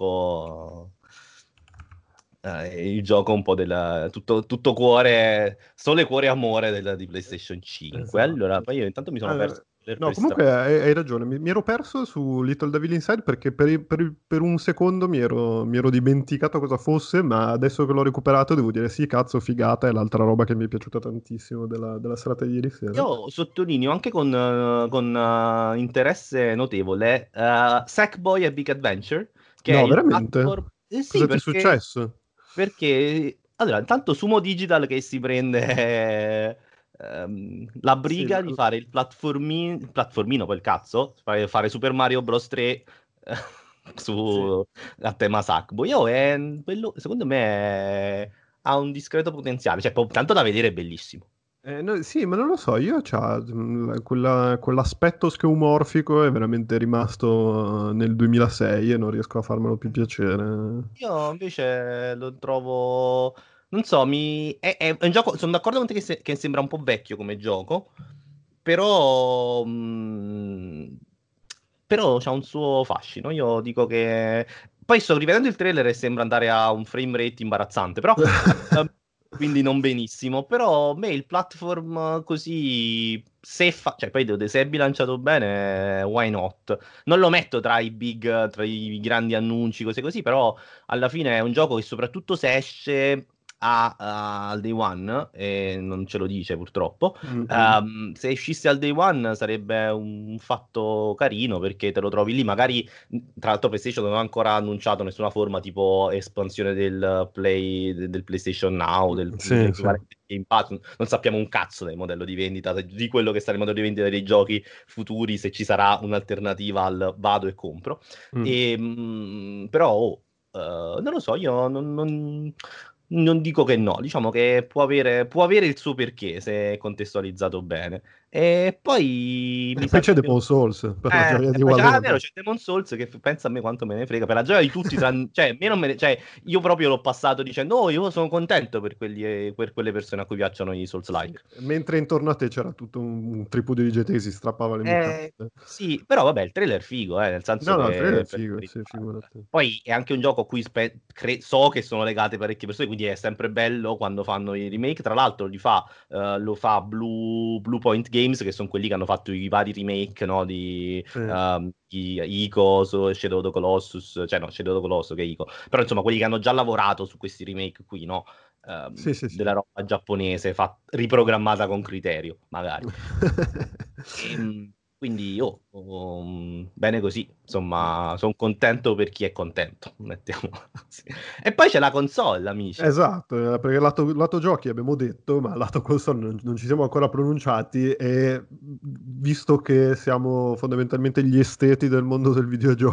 il gioco un po' del tutto cuore, solo e cuore e amore di PlayStation 5. Allora, Esatto. poi io intanto mi sono perso per No, comunque strada. hai ragione, mi ero perso su Little Devil Inside perché per un secondo mi ero dimenticato cosa fosse, ma adesso che l'ho recuperato devo dire sì, cazzo, figata, è l'altra roba che mi è piaciuta tantissimo della serata di ieri sera. Io sottolineo anche con interesse notevole Sackboy e Big Adventure, che è No, il veramente? platform. Sì, Cosa ti è perché successo? allora, intanto Sumo Digital che si prende la Sì, briga di fare il platformino, poi il cazzo, fare Super Mario Bros. 3 sì. a tema Sackboy. Secondo me ha un discreto potenziale, cioè tanto da vedere è bellissimo. Sì, ma non lo so, io quell'aspetto scheomorfico è veramente rimasto nel 2006 e non riesco a farmelo più piacere. Io invece lo trovo, non so, è un gioco, sono d'accordo con te che sembra un po' vecchio come gioco, però, però c'ha un suo fascino. Io dico che. Poi sto rivedendo il trailer e sembra andare a un frame rate imbarazzante, però ehm, quindi non benissimo. Però a me il platform così, cioè poi se è bilanciato bene, why not? Non lo metto tra i grandi annunci, cose così, però alla fine è un gioco che soprattutto se esce al day one, e non ce lo dice purtroppo. Mm-mm. Se uscisse al day one sarebbe un fatto carino, perché te lo trovi lì. Magari, tra l'altro, PlayStation non ha ancora annunciato nessuna forma tipo espansione del PlayStation Now, Sì, sì. dell'equivalente di Game Pass. Non sappiamo un cazzo del modello di vendita, di quello che sarà il modello di vendita dei giochi futuri, se ci sarà un'alternativa al vado e compro. Mm. Però, non lo so, io non dico che no, diciamo che può avere il suo perché se è contestualizzato bene. E poi E mi poi sa c'è che Demon's Souls, per la gioia e di poi c'è, è vero, Walone. c'è Demon Souls che pensa a me quanto me ne frega, per la gioia di tutti, cioè, me non me ne- cioè, io proprio l'ho passato dicendo, oh, io sono contento per quelle persone a cui piacciono i Sì. Souls-like. Mentre intorno a te c'era tutto un tripudio di gente che si strappava le mutande. Sì, però vabbè, il trailer è figo, nel senso No, no, il trailer è che per figo, carità. sì, figurati. Poi è anche un gioco a cui so che sono legate parecchie persone, quindi è sempre bello quando fanno i remake. Tra l'altro lo fa Blue Point Games, che sono quelli che hanno fatto i vari remake, no, Sì, di Ico, Shadow of the Colossus, cioè no, Shadow of the Colossus che è Ico, però insomma quelli che hanno già lavorato su questi remake qui, no? sì, sì, sì. Della roba giapponese riprogrammata con criterio, magari. Quindi, bene così, insomma, sono contento per chi è contento, mettiamo così. E poi c'è la console, amici. Esatto, perché lato giochi abbiamo detto, ma lato console non ci siamo ancora pronunciati e visto che siamo fondamentalmente gli esteti del mondo del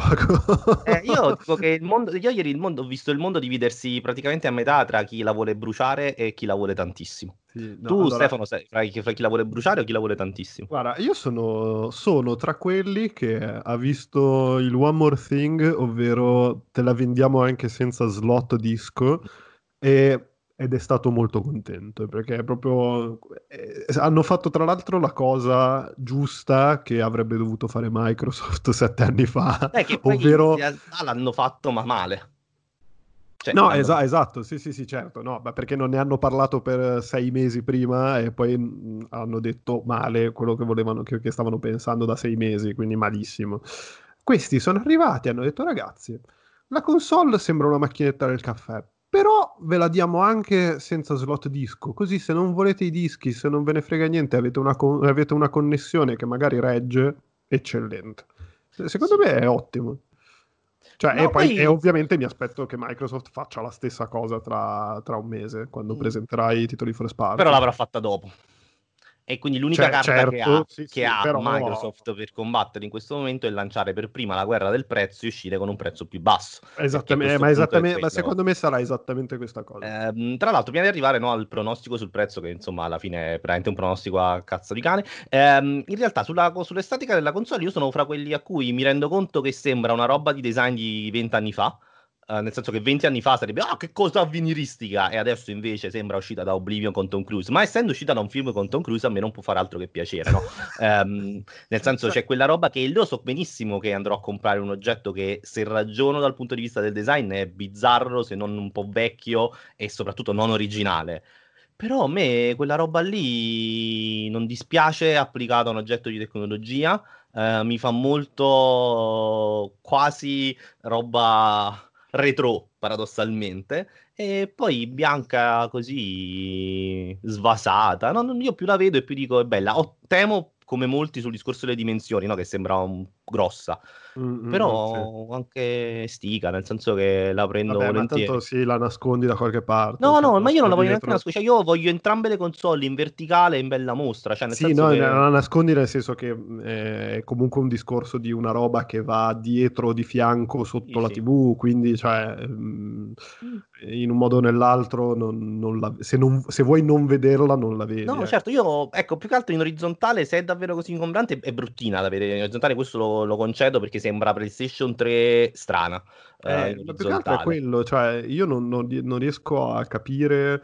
Io videogioco. dico che io ieri ho visto il mondo dividersi praticamente a metà tra chi la vuole bruciare e chi la vuole tantissimo. Sì, no, Tu, allora, Stefano, sei fra chi la vuole bruciare o chi la vuole tantissimo? guarda, io sono tra quelli che ha visto il One More Thing, ovvero te la vendiamo anche senza slot disco, ed è stato molto contento perché è proprio hanno fatto tra l'altro la cosa giusta che avrebbe dovuto fare Microsoft 7 anni fa, Che poi in ovvero realtà l'hanno fatto ma male. Cioè, no, l'hanno fatto. esatto, sì, sì, sì, certo, no, ma perché non ne hanno parlato per 6 mesi prima e poi hanno detto male quello che volevano, che stavano pensando da 6 mesi, quindi malissimo. Questi sono arrivati e hanno detto, ragazzi, la console sembra una macchinetta del caffè, però ve la diamo anche senza slot disco, così se non volete i dischi, se non ve ne frega niente, avete una connessione che magari regge, eccellente. Secondo Sì. me è ottimo. Cioè, No, e poi. ovviamente mi aspetto che Microsoft faccia la stessa cosa tra un mese, quando mm, presenterà i titoli first Però party. l'avrà fatta dopo. E quindi l'unica carta Certo, sì, che sì, ha però Microsoft per combattere in questo momento è lanciare per prima la guerra del prezzo e uscire con un prezzo più basso. Perché a questo punto è ma quello. secondo me sarà esattamente questa cosa. Tra l'altro, prima di arrivare, no, al pronostico sul prezzo, che insomma alla fine è veramente un pronostico a cazzo di cane, in realtà sull'estetica della console io sono fra quelli a cui mi rendo conto che sembra una roba di design di 20 anni fa. Nel senso che 20 anni fa sarebbe, ah, che cosa avveniristica! E adesso invece sembra uscita da Oblivion con Tom Cruise. Ma essendo uscita da un film con Tom Cruise, a me non può fare altro che piacere, no? Nel senso, Sa- c'è quella roba che io so benissimo che andrò a comprare un oggetto che, se ragiono dal punto di vista del design, è bizzarro, se non un po' vecchio e soprattutto non originale. Però a me quella roba lì non dispiace applicata a un oggetto di tecnologia, mi fa molto quasi roba retro, paradossalmente. E poi bianca così svasata. Io più la vedo e più dico è bella. Temo, come molti, sul discorso delle dimensioni, no? Che sembra grossa. sì. Però anche stica, nel senso che la prendo Vabbè, ma tanto volentieri. sì, la nascondi da qualche parte, No, cioè no, la ma io non la nascondi voglio neanche dietro. nascondere. Cioè, io voglio entrambe le console in verticale e in bella mostra. Cioè, nel Sì, senso no, che. la nascondi nel senso che è comunque un discorso di una roba che va dietro, di fianco, Sì, sotto la sì. TV, quindi cioè, Mm. in un modo o nell'altro, se vuoi non vederla, non la vedi, No, ecco. certo, io, ecco, più che altro in orizzontale, se è davvero così ingombrante, è bruttina da vedere in orizzontale. Questo lo concedo perché sembra PlayStation 3 strana, in Ma più che altro è orizzontale. quello, cioè io non riesco a capire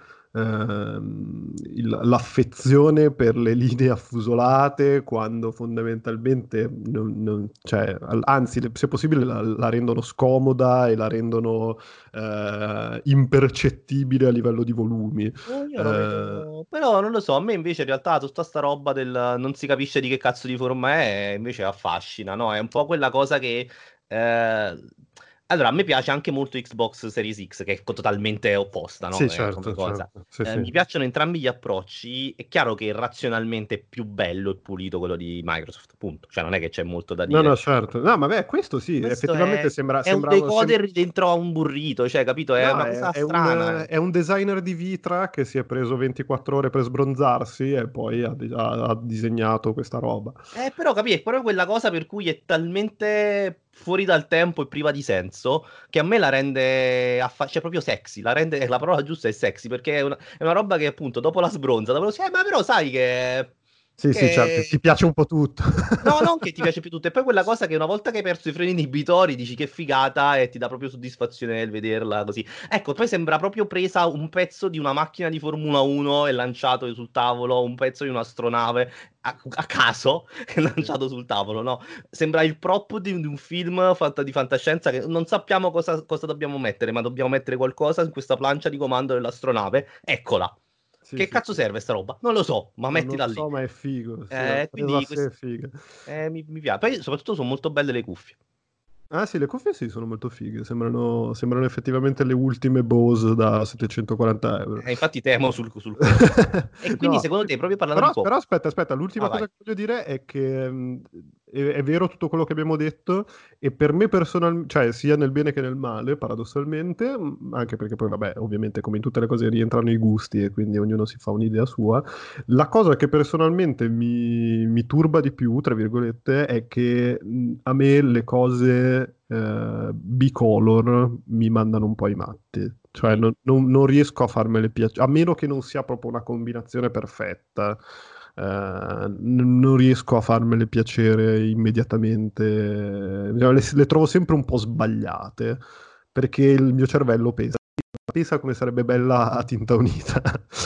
l'affezione per le linee affusolate quando fondamentalmente, cioè, anzi, se possibile la rendono scomoda e la rendono impercettibile a livello di volumi. Io lo Eh, vedo, però non lo so, a me invece in realtà tutta sta roba del non si capisce di che cazzo di forma è, invece affascina, no? È un po' quella cosa che Allora, a me piace anche molto Xbox Series X, che è totalmente opposta, no? Sì, Come certo, cosa. certo. Sì, sì. Mi piacciono entrambi gli approcci. È chiaro che razionalmente è più bello e pulito quello di Microsoft, punto. Cioè, non è che c'è molto da No, no, dire. certo. No, vabbè, questo sì, Questo effettivamente è un sembrava... decoder dentro a un burrito, cioè, capito? È No, una cosa strana. è un designer di Vitra che si è preso 24 ore per sbronzarsi e poi ha disegnato questa roba. Però capì, è proprio quella cosa per cui è talmente fuori dal tempo e priva di senso che a me la rende, cioè proprio sexy, la parola giusta è sexy, perché è una roba che appunto dopo la sbronza, dopo ma però sai Sì, sì, certo, che ti piace un po' tutto. No, non che ti piace più tutto, e poi quella cosa che una volta che hai perso i freni inibitori dici che figata e ti dà proprio soddisfazione nel vederla così. Ecco, poi sembra proprio presa un pezzo di una macchina di Formula 1 e lanciato sul tavolo, un pezzo di un'astronave a caso e lanciato sul tavolo, no? Sembra il prop di un film fatto di fantascienza che non sappiamo cosa dobbiamo mettere, ma dobbiamo mettere qualcosa in questa plancia di comando dell'astronave. Eccola. Sì, Che sì, cazzo sì. serve sta roba? Non lo so, ma Non mettila lo lì. so, ma è figo. Sì, presa a Quindi sé è figa. mi piace. Poi soprattutto sono molto belle le cuffie. Ah sì, le cuffie sì, sono molto fighe. Sembrano effettivamente le ultime Bose da 740 euro. Infatti temo sul costo. E quindi No, secondo te, proprio parlando di però costo... aspetta, l'ultima Ah, cosa vai. che voglio dire è che è vero tutto quello che abbiamo detto e per me personalmente, cioè sia nel bene che nel male, paradossalmente, anche perché poi vabbè, ovviamente come in tutte le cose rientrano i gusti e quindi ognuno si fa un'idea sua. La cosa che personalmente mi turba di più, tra virgolette, è che a me le cose bicolor mi mandano un po' i matti. Cioè Mm. non riesco a farmele piacere, a meno che non sia proprio una combinazione perfetta. Non riesco a farmele piacere immediatamente. Le trovo sempre un po' sbagliate, perché il mio cervello pensa come sarebbe bella a tinta unita.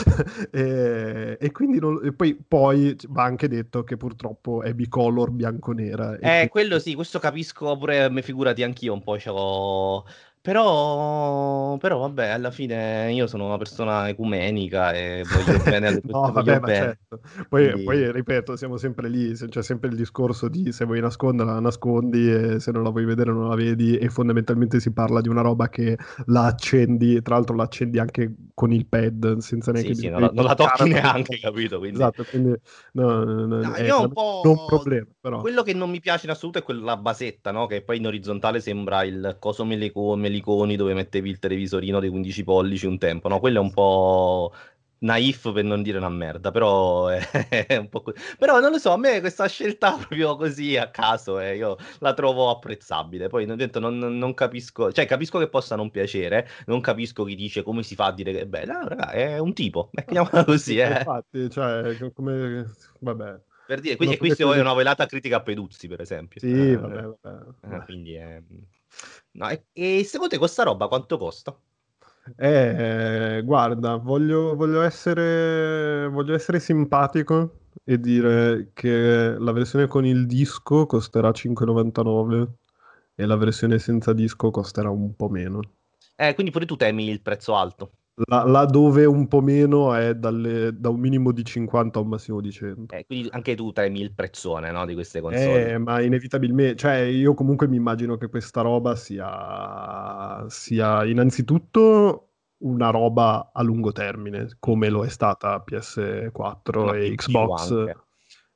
E quindi e poi va anche detto che purtroppo è bicolor bianco-nera e quindi... Quello sì, questo capisco pure, me figurati anch'io un po' c'ho... Però vabbè, alla fine io sono una persona ecumenica e voglio bene alle No, persone, voglio vabbè, ma bene. certo. Quindi... Poi, ripeto, siamo sempre lì, c'è sempre il discorso di se vuoi nasconderla, la nascondi e se non la vuoi vedere non la vedi e fondamentalmente si parla di una roba che la accendi, tra l'altro la accendi anche con il pad, senza neanche Sì, sì, bisogno di non la tocchi toccarla. neanche, capito? Quindi... Esatto, quindi No, è io ho un veramente non un po'... problema, però. Quello che non mi piace in assoluto è quella basetta, no? Che poi in orizzontale sembra il coso Meliconi dove mettevi il televisorino dei 15 pollici un tempo, no? Quello è un po' naif per non dire una merda, però è un po' Però non lo so, a me questa scelta proprio così a caso, io la trovo apprezzabile. Poi non capisco, cioè capisco che possa non piacere, non capisco chi dice come si fa a dire che è bella. No, raga, è un tipo, No, chiamiamola sì, così, ma infatti, cioè, come... Vabbè, Per dire, sono e quelle questa è cose... una velata critica a Peduzzi, per esempio. Sì, vabbè, vabbè. Quindi no, e secondo te questa roba quanto costa? Guarda, voglio essere simpatico e dire che la versione con il disco costerà 5,99 e la versione senza disco costerà un po' meno. Quindi pure tu temi il prezzo alto. Là dove un po' meno è da un minimo di 50 a un massimo di 100. Quindi anche tu temi il prezzone, no, di queste console. Ma inevitabilmente, cioè io comunque mi immagino che questa roba sia innanzitutto una roba a lungo termine, Mm. come lo è stata PS4 Ma e di più Xbox. anche.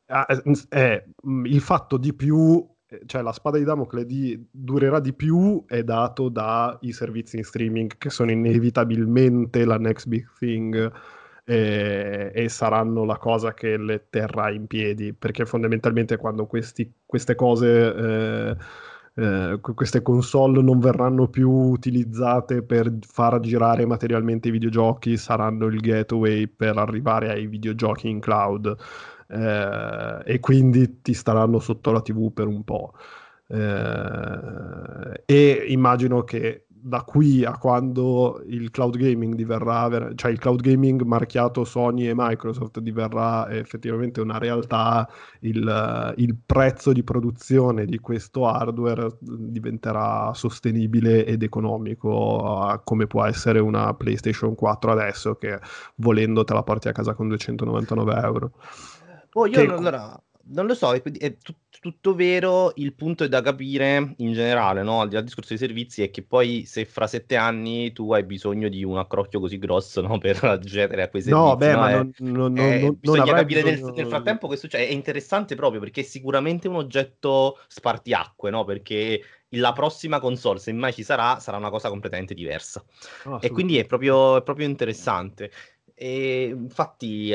Il fatto di più, cioè la spada di Damocle durerà di più è dato dai servizi in streaming che sono inevitabilmente la next big thing e saranno la cosa che le terrà in piedi, perché fondamentalmente quando queste cose, queste console non verranno più utilizzate per far girare materialmente i videogiochi, saranno il gateway per arrivare ai videogiochi in cloud. E quindi ti staranno sotto la TV per un po'. E immagino che da qui a quando il cloud gaming diverrà, cioè il cloud gaming marchiato Sony e Microsoft diverrà effettivamente una realtà, il prezzo di produzione di questo hardware diventerà sostenibile ed economico, come può essere una PlayStation 4 adesso, che volendo te la porti a casa con 299 euro. Oh, io Che allora Non lo so, è tutto vero, il punto è da capire in generale, no? Al di là del discorso dei servizi è che poi se fra 7 anni tu hai bisogno di un accrocchio così grosso, no, per accedere a quei No, servizi, beh, no? ma non Bisogna avrai capire bisogno. nel frattempo che succede. È interessante proprio perché è sicuramente un oggetto spartiacque, no? Perché la prossima console, se mai ci sarà, sarà una cosa completamente diversa. No, E quindi assolutamente. è proprio interessante. E infatti,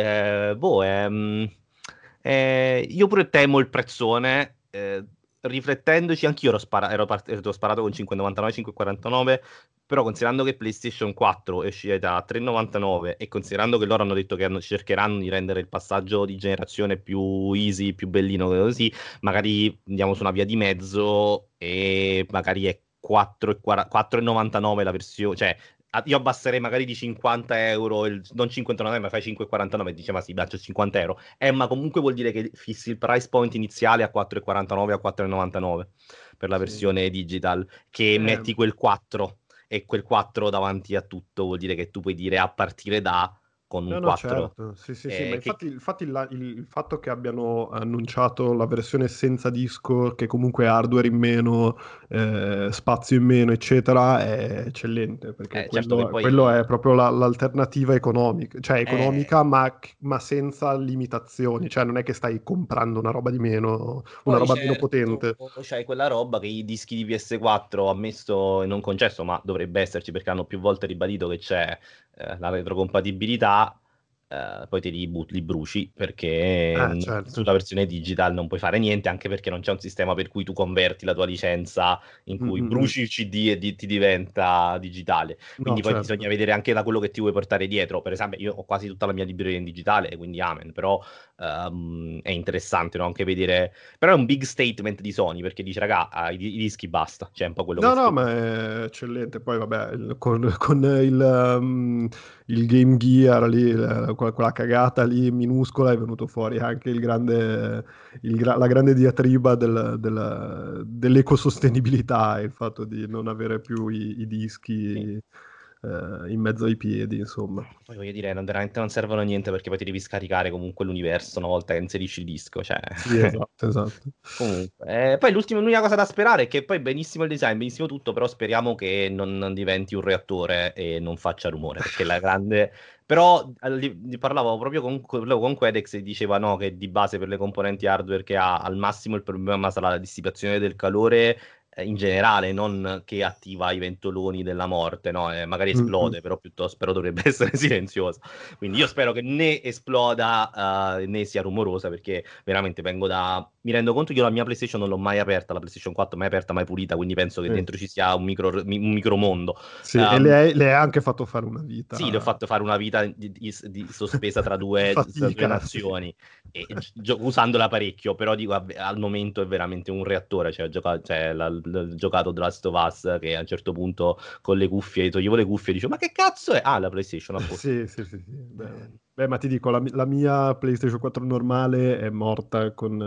io pure temo il prezzone. Riflettendoci, anch'io ero sparato con 5,99, 5,49. Però considerando che PlayStation 4 è uscita a 3,99 e considerando che loro hanno detto che cercheranno di rendere il passaggio di generazione più easy, più bellino, così, magari andiamo su una via di mezzo e magari è 4,99 la versione, cioè io abbasserei magari di 50 euro, non 59 ma fai 5,49 e dice ma sì, faccio 50 euro. Ma comunque vuol dire che fissi il price point iniziale a 4,49 a 4,99 per la Sì. versione digital, che Eh, metti quel 4 e quel 4 davanti a tutto, vuol dire che tu puoi dire a partire da con un No, no, 4. certo, sì, sì, sì, ma Che infatti il fatto che abbiano annunciato la versione senza disco, che comunque ha hardware in meno, spazio in meno, eccetera, è eccellente, perché certo che quello poi è proprio l'alternativa economica, cioè eh, economica ma senza limitazioni, cioè non è che stai comprando una roba di meno, una poi roba meno certo, potente. c'hai quella roba che i dischi di PS4 ammesso e non concesso, ma dovrebbe esserci perché hanno più volte ribadito che c'è la retrocompatibilità, poi te li bruci perché Certo. sulla versione digital non puoi fare niente, anche perché non c'è un sistema per cui tu converti la tua licenza in Mm, cui mm, mm. bruci il CD e ti diventa digitale. No, Quindi poi certo. bisogna vedere anche da quello che ti vuoi portare dietro. Per esempio, io ho quasi tutta la mia libreria in digitale, quindi amen, però è interessante, no? Anche vedere. Però è un big statement di Sony perché dice, raga, i dischi basta, c'è un po' quello che No, no, scrive. ma è eccellente. Poi, vabbè, con il Game Gear lì, quella cagata lì minuscola, è venuto fuori anche la grande diatriba dell'ecosostenibilità, il fatto di non avere più i Sì. dischi in mezzo ai piedi, insomma. Poi voglio dire, veramente non servono a niente perché poi ti devi scaricare comunque l'universo una volta che inserisci il disco, cioè. Sì, esatto, esatto. Comunque, poi l'unica cosa da sperare è che poi benissimo il design, benissimo tutto, però speriamo che non diventi un reattore e non faccia rumore, perché la grande. Però parlavo proprio con Quedex e diceva no, che di base per le componenti hardware che ha, al massimo il problema sarà la dissipazione del calore in generale, non che attiva i ventoloni della morte, no? Magari Mm, mm. esplode, però dovrebbe essere silenziosa. Quindi io spero che né esploda né sia rumorosa, perché veramente mi rendo conto che io la mia PlayStation non l'ho mai aperta, la PlayStation 4 mai aperta, mai pulita, quindi penso che Sì, dentro ci sia un micromondo. sì, e Um, le hai anche fatto fare una sì, le ho vita fatto fare una vita sospesa di tra due fatica, sì. nazioni, usandola parecchio, però dico, al momento è veramente un reattore, giocato The Last of Us, che a un certo punto con le cuffie, toglievo le cuffie e dicevo, ma che cazzo è? Ah, la PlayStation, a posto. Sì, sì, sì, sì. Eh, Ma ti dico, la mia PlayStation 4 normale è morta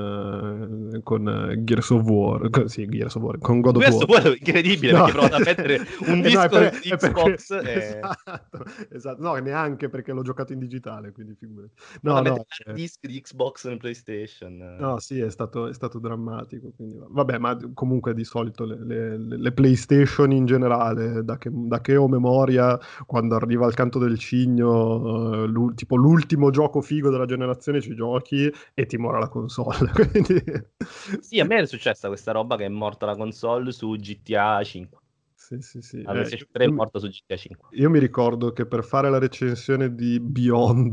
con Gears of War, sì, Gears of War, con God of Questo War. poi è incredibile No, perché provato a mettere un no, disco nel è perché, Xbox e esatto, esatto, no, neanche perché l'ho giocato in digitale, quindi figurati. provato No, a mettere no, l'hard disk di Xbox nel PlayStation. no, sì, è stato drammatico. Quindi, vabbè, ma comunque di solito le PlayStation in generale, da che ho memoria, quando arriva al canto del cigno, tipo l'ultimo gioco figo della generazione ci giochi e ti muore la console. Quindi, Sì, a me è successa questa roba che è morta la console su GTA 5. sì, sì, sì. La PlayStation 3 è morta su GTA 5. Io mi ricordo che per fare la recensione di Beyond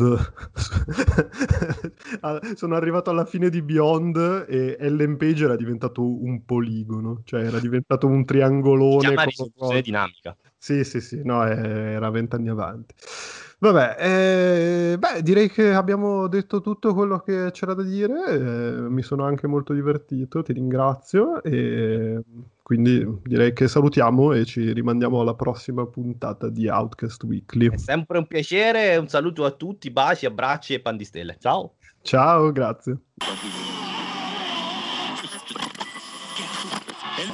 sono arrivato alla fine di Beyond e Ellen Page era diventato un poligono, cioè era diventato un Si triangolone chiama con risoluzione dinamica. Sì, sì, sì, no, era 20 anni avanti. Vabbè, beh, direi che abbiamo detto tutto quello che c'era da dire, mi sono anche molto divertito, ti ringrazio e quindi direi che salutiamo e ci rimandiamo alla prossima puntata di Outcast Weekly. È sempre un piacere, un saluto a tutti, baci, abbracci e pandistelle. Ciao! Ciao, grazie.